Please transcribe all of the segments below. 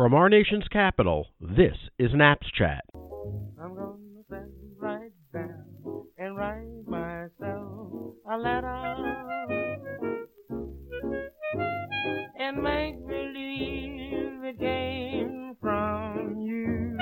From our nation's capital, this is Naps Chat. I'm gonna sit right down and write myself a letter and make believe it came from you.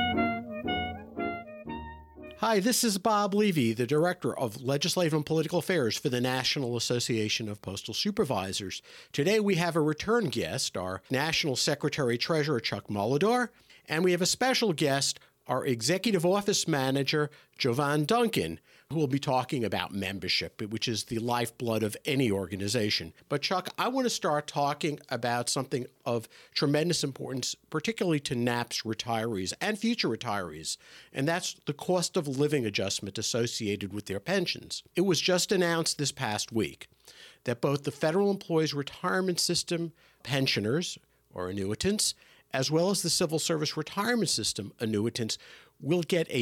Hi, this is Bob Levy, the Director of Legislative and Political Affairs for the National Association of Postal Supervisors. Today we have a return guest, our National Secretary-Treasurer Chuck Mulladur, and we have a special guest, our Executive Office Manager, Jovan Duncan, who will be talking about membership, which is the lifeblood of any organization. But Chuck, I want to start talking about something of tremendous importance, particularly to NAPS retirees and future retirees, and that's the cost of living adjustment associated with their pensions. It was just announced this past week that both the Federal Employees Retirement System pensioners, or annuitants, as well as the Civil Service Retirement System annuitants, will get a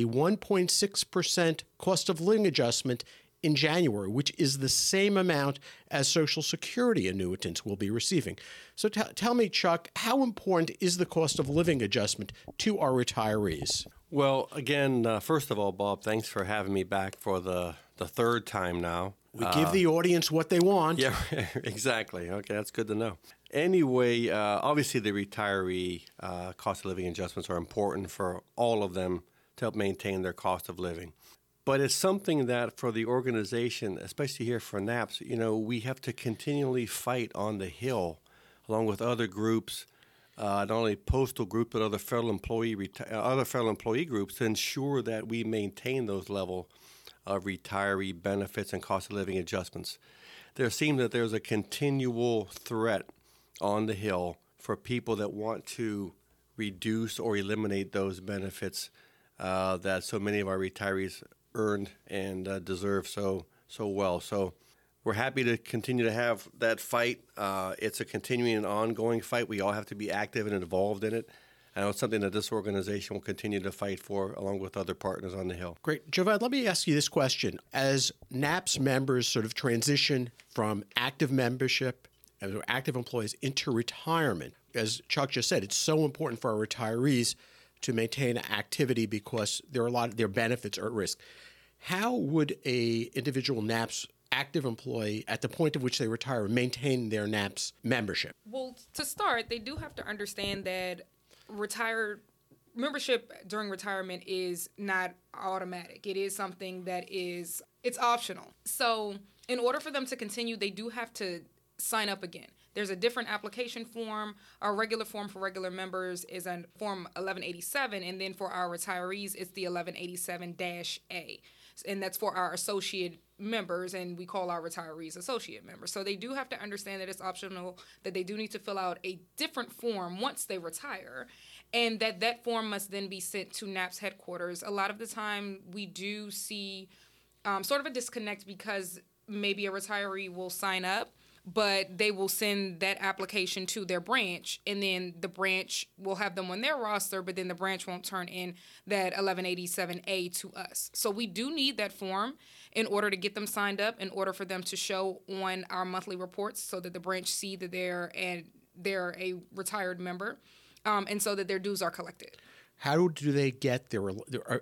1.6% cost of living adjustment in January, which is the same amount as Social Security annuitants will be receiving. So tell me, Chuck, how important is the cost of living adjustment to our retirees? Well, again, first of all, Bob, thanks for having me back for the third time now. We give the audience what they want. Yeah, exactly. Okay, that's good to know. Anyway, obviously the retiree cost of living adjustments are important for all of them to help maintain their cost of living. But it's something that for the organization, especially here for NAPS, we have to continually fight on the Hill along with other groups, not only postal groups, but other federal employee groups to ensure that we maintain those level of retiree benefits and cost of living adjustments. There seems that there's a continual threat on the Hill for people that want to reduce or eliminate those benefits that so many of our retirees earned and deserve so well. So we're happy to continue to have that fight. It's a continuing and ongoing fight. We all have to be active and involved in it. And it's something that this organization will continue to fight for along with other partners on the Hill. Great. Jovan, let me ask you this question. As NAPS members sort of transition from active membership, as active employees, into retirement, as Chuck just said, it's so important for our retirees to maintain activity because there are a lot of their benefits are at risk. How would a individual NAPS active employee at the point at which they retire maintain their NAPS membership? Well, to start, they do have to understand that membership during retirement is not automatic. It is something that it's optional. So in order for them to continue, they do have to sign up again. There's a different application form. Our regular form for regular members is on Form 1187, and then for our retirees, it's the 1187-A. And that's for our associate members, and we call our retirees associate members. So they do have to understand that it's optional, that they do need to fill out a different form once they retire, and that form must then be sent to NAPS headquarters. A lot of the time, we do see sort of a disconnect because maybe a retiree will sign up, but they will send that application to their branch, and then the branch will have them on their roster, but then the branch won't turn in that 1187A to us. So we do need that form in order to get them signed up, in order for them to show on our monthly reports so that the branch see that they're a retired member, and so that their dues are collected. How do they get a new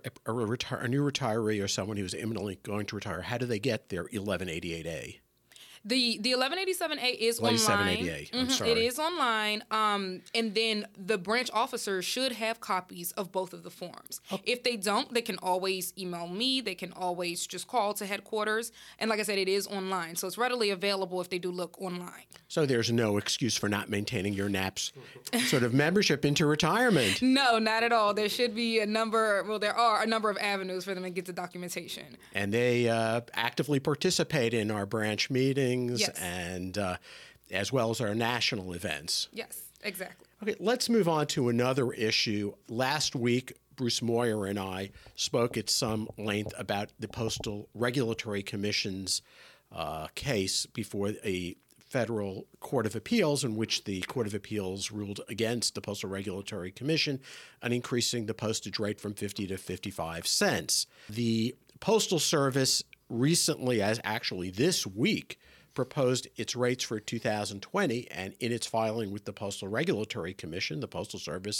retiree or someone who's imminently going to retire? How do they get their 1188A? The 1187A is online. 1187A, I'm sorry. It is online, and then the branch officer should have copies of both of the forms. Oh. If they don't, they can always email me. They can always just call to headquarters. And like I said, it is online, so it's readily available if they do look online. So there's no excuse for not maintaining your NAPS sort of membership into retirement. No, not at all. There should be there are a number of avenues for them to get the documentation. And they actively participate in our branch meetings. Yes. And as well as our national events. Yes, exactly. Okay, let's move on to another issue. Last week, Bruce Moyer and I spoke at some length about the Postal Regulatory Commission's case before a federal court of appeals, in which the Court of Appeals ruled against the Postal Regulatory Commission on increasing the postage rate from 50 to 55 cents. The Postal Service recently, as actually this week, proposed its rates for 2020, and in its filing with the Postal Regulatory Commission, the Postal Service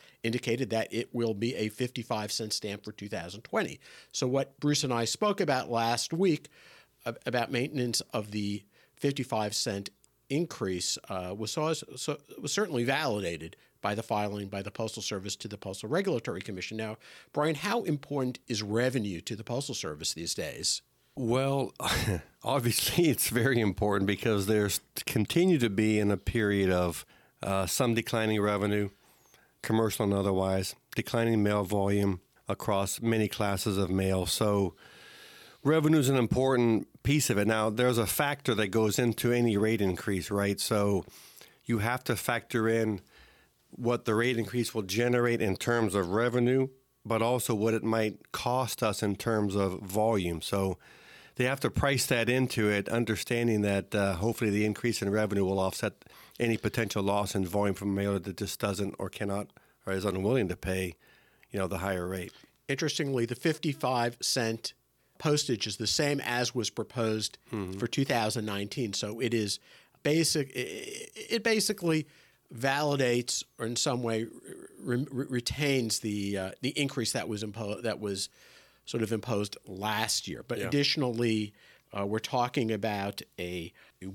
indicated that it will be a 55-cent stamp for 2020. So what Bruce and I spoke about last week about maintenance of the 55-cent increase was certainly validated by the filing by the Postal Service to the Postal Regulatory Commission. Now, Brian, how important is revenue to the Postal Service these days? Well, obviously it's very important because there's continue to be in a period of some declining revenue, commercial and otherwise, declining mail volume across many classes of mail. So revenue is an important piece of it. Now, there's a factor that goes into any rate increase, right? So you have to factor in what the rate increase will generate in terms of revenue, but also what it might cost us in terms of volume. So they have to price that into it, understanding that hopefully the increase in revenue will offset any potential loss in volume from a mailer that just doesn't or cannot or is unwilling to pay, the higher rate. Interestingly, the 55-cent postage is the same as was proposed for 2019. So it is basic. It basically validates or in some way retains the increase that was sort of imposed last year. But additionally, we're talking about a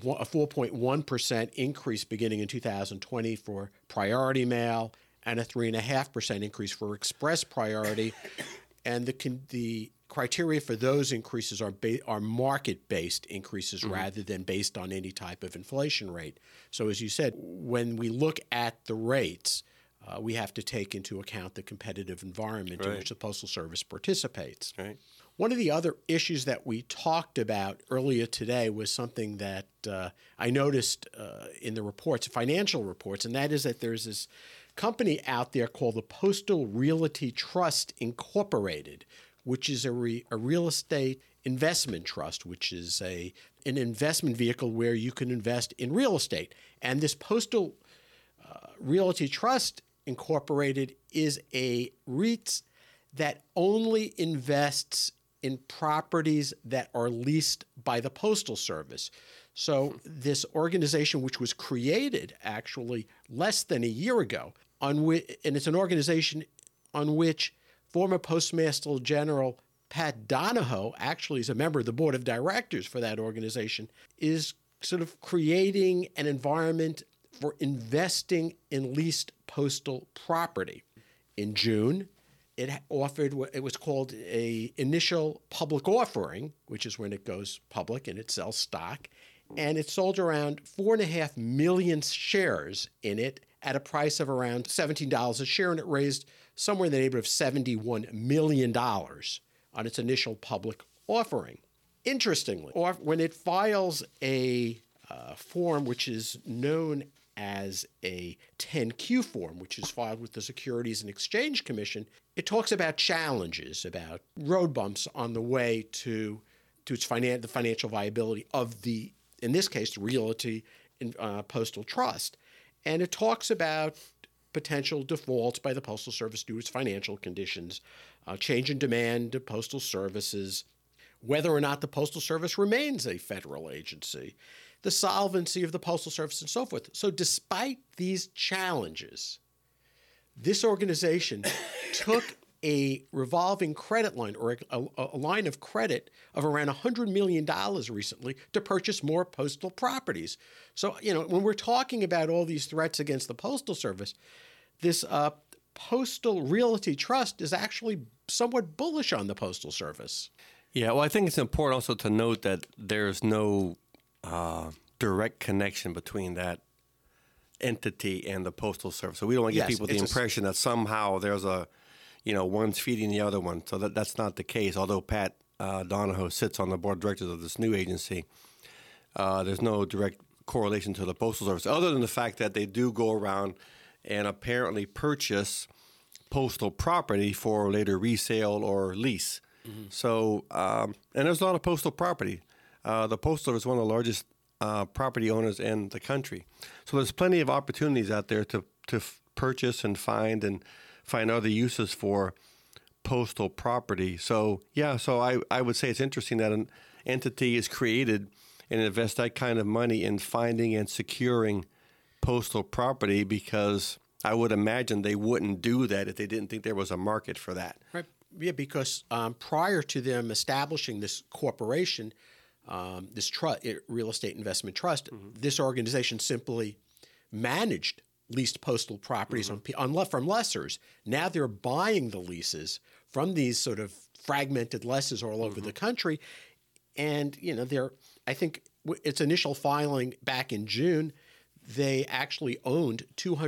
4.1% increase beginning in 2020 for priority mail and a 3.5% increase for express priority. And the criteria for those increases are market-based increases rather than based on any type of inflation rate. So as you said, when we look at the rates, we have to take into account the competitive environment in which the Postal Service participates. Right. One of the other issues that we talked about earlier today was something that I noticed in the reports, financial reports, and that is that there's this company out there called the Postal Realty Trust Incorporated, which is a real estate investment trust, which is an investment vehicle where you can invest in real estate. And this Postal Realty Trust Incorporated is a REIT that only invests in properties that are leased by the Postal Service. So this organization, which was created actually less than a year ago, and it's an organization on which former Postmaster General Pat Donahoe actually is a member of the board of directors for that organization, is sort of creating an environment for investing in leased postal property. In June, it offered what it was called a initial public offering, which is when it goes public and it sells stock, and it sold around 4.5 million shares in it at a price of around $17 a share, and it raised somewhere in the neighborhood of $71 million on its initial public offering. Interestingly, when it files a form which is known as a 10Q form, which is filed with the Securities and Exchange Commission, it talks about challenges, about road bumps on the way to its the financial viability of the, in this case, the Realty Postal Trust. And it talks about potential defaults by the Postal Service due to its financial conditions, change in demand of postal services, whether or not the Postal Service remains a federal agency, the solvency of the Postal Service, and so forth. So despite these challenges, this organization took a revolving credit line or a line of credit of around $100 million recently to purchase more postal properties. So, when we're talking about all these threats against the Postal Service, this Postal Realty Trust is actually somewhat bullish on the Postal Service. Yeah, well, I think it's important also to note that there's no direct connection between that entity and the Postal Service. So we don't want to give people the impression that somehow there's one's feeding the other one. So that's not the case. Although Pat Donahoe sits on the board of directors of this new agency, there's no direct correlation to the Postal Service, other than the fact that they do go around and apparently purchase postal property for later resale or lease. Mm-hmm. So, and there's a lot of postal property. The Postal Service is one of the largest property owners in the country. So there's plenty of opportunities out there to purchase and find other uses for postal property. So, I would say it's interesting that an entity is created and invests that kind of money in finding and securing postal property because I would imagine they wouldn't do that if they didn't think there was a market for that. Right. Yeah, because prior to them establishing this corporation, this real estate investment trust, this organization simply managed leased postal properties from lessors. Now they're buying the leases from these sort of fragmented lessors all over the country, and I think its initial filing back in June, they actually owned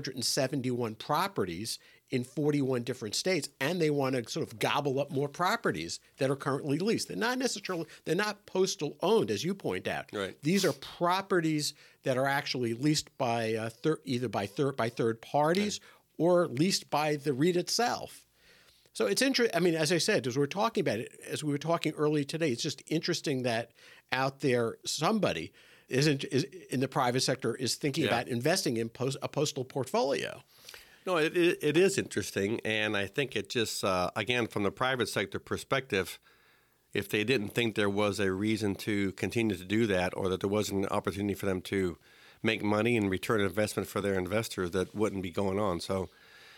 271 properties in 41 different states, and they want to sort of gobble up more properties that are currently leased. They're not postal owned, as you point out. Right. These are properties that are actually leased by either by third parties or leased by the REIT itself. So it's interesting. I mean, as I said, as we were talking about it, as we were talking earlier today, it's just interesting that out there somebody is in the private sector is thinking about investing in a postal portfolio. No, it is interesting, and I think it just, again, from the private sector perspective, if they didn't think there was a reason to continue to do that or that there wasn't an opportunity for them to make money and return investment for their investors, that wouldn't be going on. So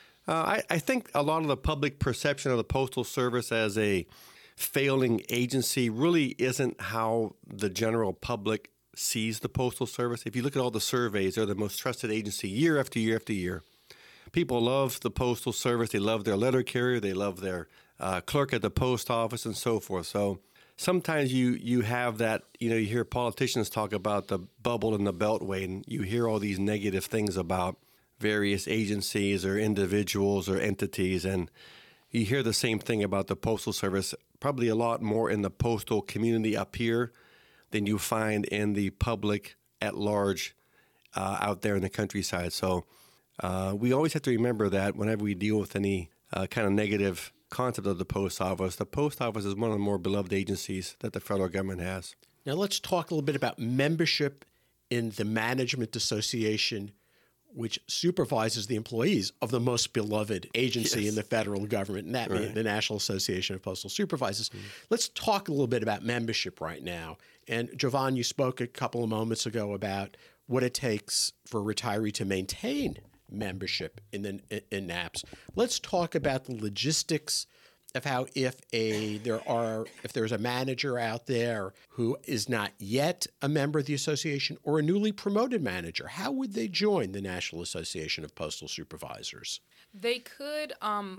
I think a lot of the public perception of the Postal Service as a failing agency really isn't how the general public sees the Postal Service. If you look at all the surveys, they're the most trusted agency year after year after year. People love the Postal Service. They love their letter carrier. They love their clerk at the post office and so forth. So sometimes you have that, you hear politicians talk about the bubble and the beltway, and you hear all these negative things about various agencies or individuals or entities. And you hear the same thing about the Postal Service, probably a lot more in the postal community up here than you find in the public at large out there in the countryside. So we always have to remember that whenever we deal with any kind of negative concept of the post office is one of the more beloved agencies that the federal government has. Now let's talk a little bit about membership in the Management Association, which supervises the employees of the most beloved agency in the federal government, and that means the National Association of Postal Supervisors. Let's talk a little bit about membership right now. And Jovan, you spoke a couple of moments ago about what it takes for a retiree to maintain membership in NAPS. Let's talk about the logistics of how if there's a manager out there who is not yet a member of the association or a newly promoted manager, how would they join the National Association of Postal Supervisors? They could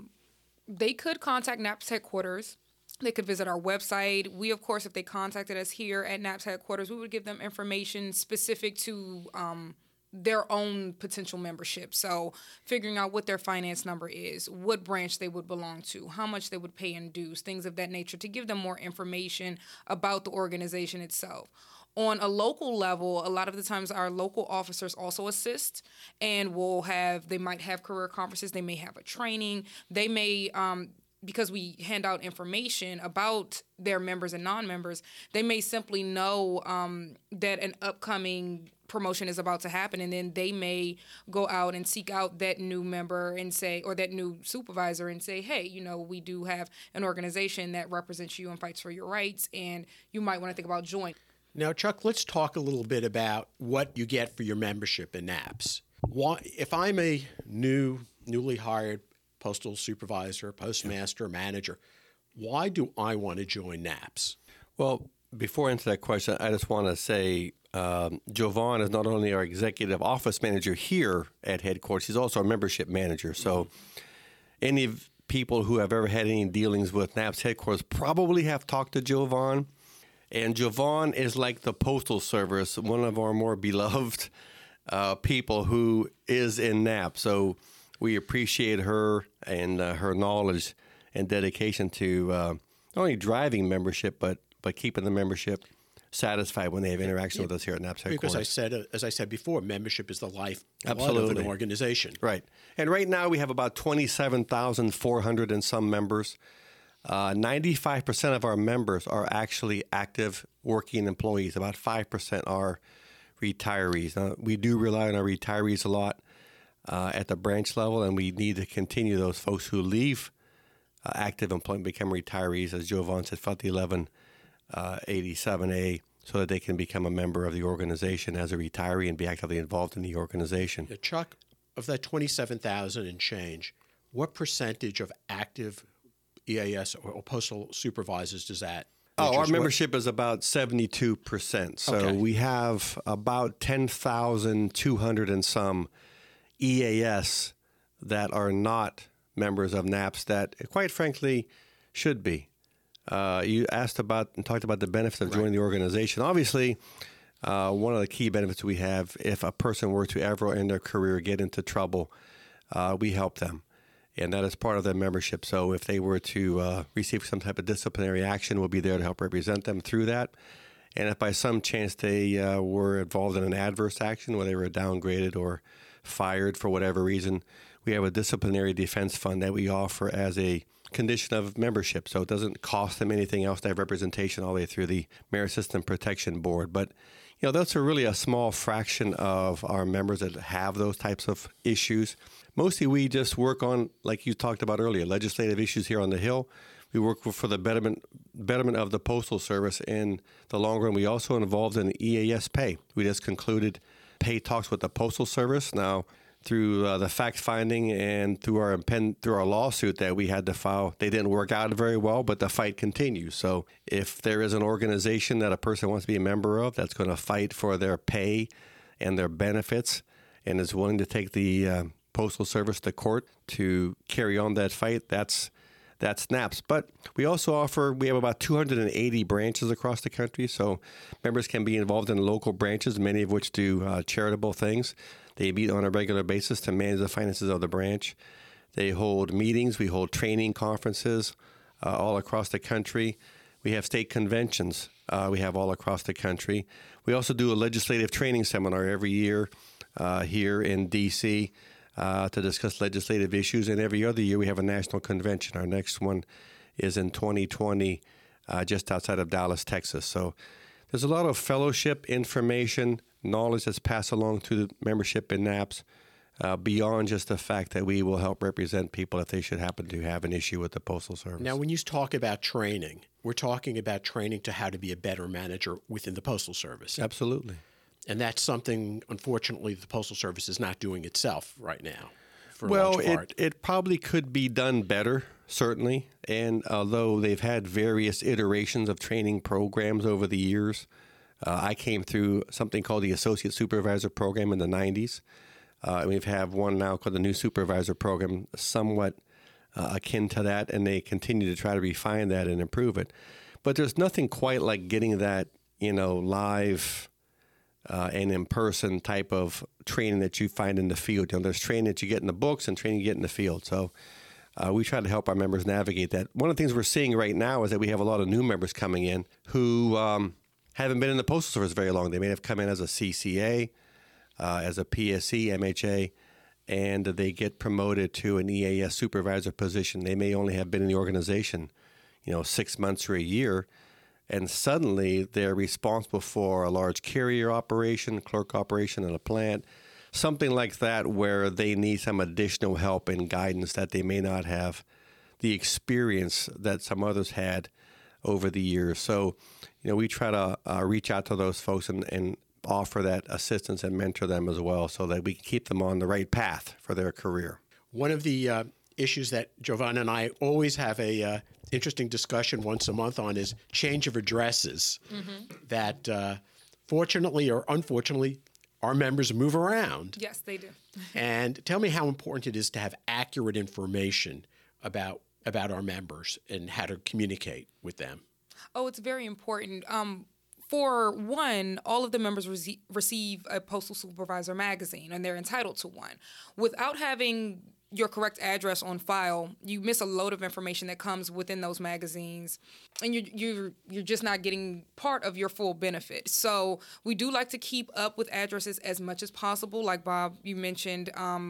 contact NAPS headquarters. They could visit our website. We, of course, if they contacted us here at NAPS headquarters, we would give them information specific to their own potential membership. So figuring out what their finance number is, what branch they would belong to, how much they would pay in dues, things of that nature, to give them more information about the organization itself. On a local level, a lot of the times our local officers also assist, and they might have career conferences, they may have a training, they may because we hand out information about their members and non-members, they may simply know that an upcoming promotion is about to happen, and then they may go out and seek out that new member and say, or that new supervisor and say, hey, we do have an organization that represents you and fights for your rights, and you might want to think about joining. Now, Chuck, let's talk a little bit about what you get for your membership in NAPS. If I'm a newly hired postal supervisor, postmaster, manager, why do I want to join NAPS? Well, before I answer that question, I just want to say Jovan is not only our executive office manager here at headquarters, he's also our membership manager. So any people who have ever had any dealings with NAPS headquarters probably have talked to Jovan. And Jovan is like the Postal Service, one of our more beloved people who is in NAPS. So we appreciate her and her knowledge and dedication to not only driving membership, but keeping the membership satisfied when they have interaction with us here at NAPS headquarters. Because as I said before, membership is the lifeblood of an organization. Right. And right now we have about 27,400 and some members. 95% of our members are actually active working employees. About 5% are retirees. We do rely on our retirees a lot at the branch level, and we need to continue those folks who leave active employment, become retirees, as Jovan said, FUT 1187A, so that they can become a member of the organization as a retiree and be actively involved in the organization. Chuck, of that 27,000 and change, what percentage of active EAS or postal supervisors does that? Our membership is about 72%. So Okay. we have about 10,200 and some EAS that are not members of NAPS that, quite frankly, should be. You asked about and talked about the benefits of joining the organization. Obviously, one of the key benefits we have, if a person were to ever in their career get into trouble, we help them. And that is part of their membership. So if they were to receive some type of disciplinary action, we'll be there to help represent them through that. And if by some chance they were involved in an adverse action where they were downgraded or fired for whatever reason, we have a disciplinary defense fund that we offer as a condition of membership. So it doesn't cost them anything else to have representation all the way through the Merit System Protection Board. But those are really a small fraction of our members that have those types of issues. Mostly we just work on, like you talked about earlier, legislative issues here on the Hill. We work for the betterment of the Postal Service in the long run. We also involved in EAS pay. We just concluded pay talks with the Postal Service. Now, through the fact finding and through our lawsuit that we had to file, they didn't work out very well, but the fight continues. So if there is an organization that a person wants to be a member of that's going to fight for their pay and their benefits and is willing to take the Postal Service to court to carry on that fight, that's NAPS. But we also we have about 280 branches across the country, so members can be involved in local branches, many of which do charitable things. They meet on a regular basis to manage the finances of the branch. They hold meetings. We hold training conferences all across the country. We have state conventions we have all across the country. We also do a legislative training seminar every year here in D.C. To discuss legislative issues. And every other year we have a national convention. Our next one is in 2020 just outside of Dallas, Texas. So there's a lot of fellowship, information, knowledge that's passed along to the membership in NAPS beyond just the fact that we will help represent people if they should happen to have an issue with the Postal Service. Now, when you talk about training, we're talking about training to how to be a better manager within the Postal Service. Absolutely. And that's something, unfortunately, the Postal Service is not doing itself right now. Well, it probably could be done better, certainly. And although they've had various iterations of training programs over the years, I came through something called the Associate Supervisor Program in the 90s. We have one now called the New Supervisor Program, somewhat akin to that, and they continue to try to refine that and improve it. But there's nothing quite like getting that, live and in-person type of training that you find in the field. There's training that you get in the books and training you get in the field. So we try to help our members navigate that. One of the things we're seeing right now is that we have a lot of new members coming in who haven't been in the Postal Service very long. They may have come in as a CCA, as a PSC, MHA, and they get promoted to an EAS supervisor position. They may only have been in the organization, 6 months or a year, and suddenly they're responsible for a large carrier operation, clerk operation in a plant, something like that where they need some additional help and guidance that they may not have the experience that some others had over the years. So, we try to reach out to those folks and offer that assistance and mentor them as well so that we can keep them on the right path for their career. One of the issues that Giovanna and I always have a interesting discussion once a month on is change of addresses that fortunately or unfortunately our members move around. Yes, they do. And tell me how important it is to have accurate information about our members and how to communicate with them. Oh, it's very important. For one, all of the members receive a Postal Supervisor magazine, and they're entitled to one. Without having your correct address on file, you miss a load of information that comes within those magazines, and you're just not getting part of your full benefit. So we do like to keep up with addresses as much as possible. Like Bob, you mentioned,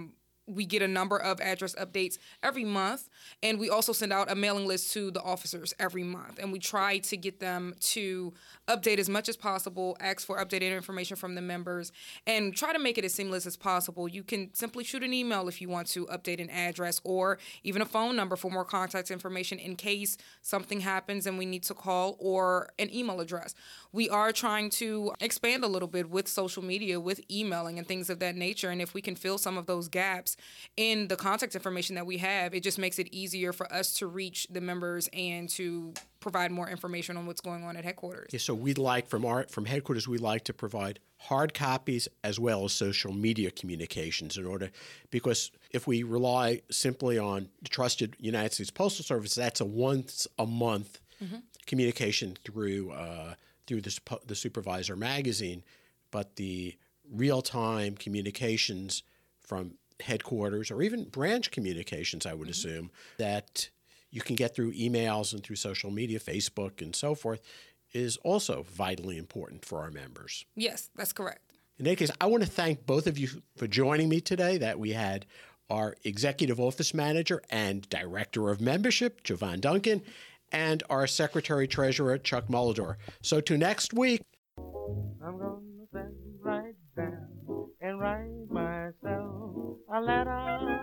we get a number of address updates every month, and we also send out a mailing list to the officers every month, and we try to get them to update as much as possible, ask for updated information from the members, and try to make it as seamless as possible. You can simply shoot an email if you want to update an address, or even a phone number for more contact information in case something happens and we need to call, or an email address. We are trying to expand a little bit with social media, with emailing and things of that nature, and if we can fill some of those gaps in the contact information that we have, it just makes it easier for us to reach the members and to provide more information on what's going on at headquarters. Yeah, so we'd like from headquarters, we like to provide hard copies as well as social media communications because if we rely simply on the trusted United States Postal Service, that's a once a month communication through the Supervisor magazine, but the real-time communications from headquarters or even branch communications, I would assume, that you can get through emails and through social media, Facebook and so forth, is also vitally important for our members. Yes, that's correct. In any case, I want to thank both of you for joining me today. That we had our Executive Office Manager and Director of Membership, Jovan Duncan, and our Secretary-Treasurer, Chuck Muldor. So to next week. I'm gonna sit right down and write myself a letter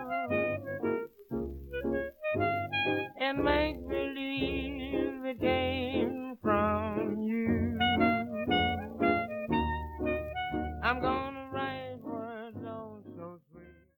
and make believe it came from you. I'm gonna